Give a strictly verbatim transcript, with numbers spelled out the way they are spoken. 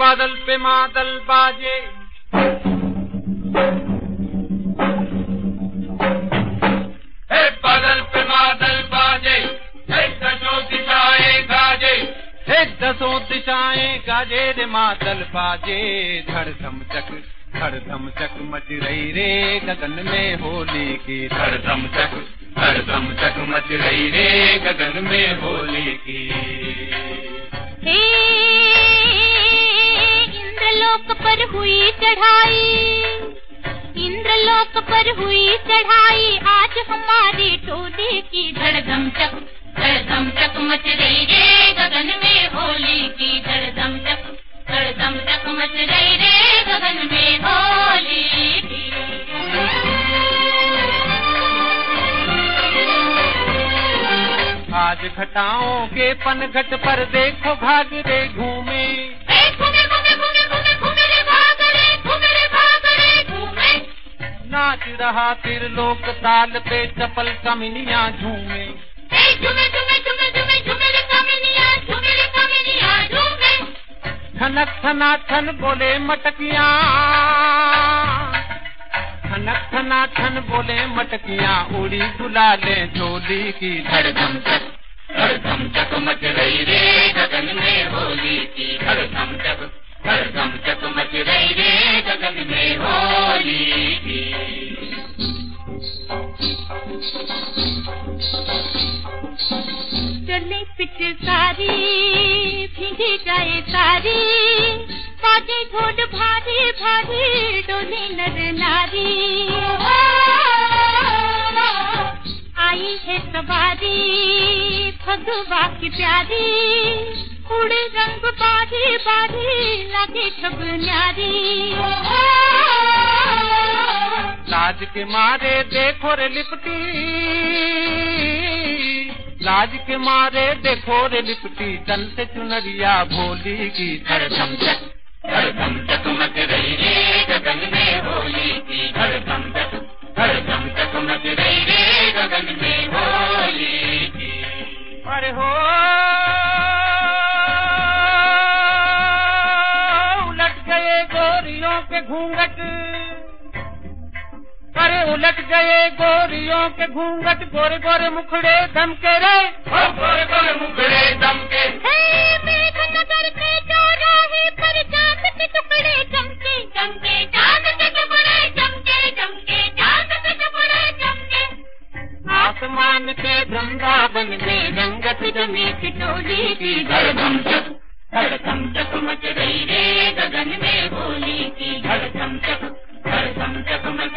बादल पे मादल बाजे, हे बादल पे मादल बाजे, हे दसों दिशाएं गाजे, हे दसों दिशाएं गाजे रे मादल बाजे। धड़धम चक धड़धम चक मच रही रे गगन में होली की, धड़धम चक धड़धम चक मच रही रे गगन में होली की। हे इंद्रलोक पर हुई चढ़ाई, इंद्रलोक पर हुई चढ़ाई, आज हमारी टोली की। धड़धम चक धड़धम चक मच रही रे गगन में होली की, धड़धम चक धड़धम चक मच रही रे गगन में होली की। आज घटाओं के पनघट पर देखो घाघरे घूमे, घूमे घूमे घूमे घूमे घूमे रे घाघरे, घूमे रे घाघरे घूमे। नाच रहा त्रिलोक ताल पे चपल कमिनियां झूमे, झूमे झूमे झूमे झूमे झूमे रे कमिनियां, झूमे रे कमिनियां झूमे। ठनक ठना ठन बोले मटकियां, ठनक ठना ठन बोले मटकियां, उड़ी गुलाले चोली की। धड़धम चक धड़धम चक मच रही रे गगन में होली की, धड़धम चक धड़धम चक मच रही रे गगन में होली की। चले पिचकारी भीगी जाए सारी, बाजे ढोल भारी भारी, डोले नर नारी। आई है सवारी भगवा की प्यारी, उड़े रंग बारी बारी, लागे सब न्यारी। लाज के मारे देखो रे लिपटी, लाज के मारे देखो रे लिपटी, तन से चुनरिया भोली की। धड़धम चक धड़धम चक मच रही रे गगन में होली की, धड़धम चक धड़धम चक मच रही रे गगन में होली की। अरे हो उलट गए गोरियों के घूंघट, अरे उलट गए गोरियों के घूंघट, गोरे गोरे मुखड़े दमके रे, गोरे गोरे मुखड़े दमके। मेघनगर के चौराहे पर चांद के टुकड़े चमके चमके, चांद के टुकड़े चमके चमके, चांद के टुकड़े चमके। आसमान के वृंदावन में रंगत जमी खिचोली की। धड़धम चक धड़धम चक मच रही रे गगन में होली की, धड़धम चक धड़धम चक मच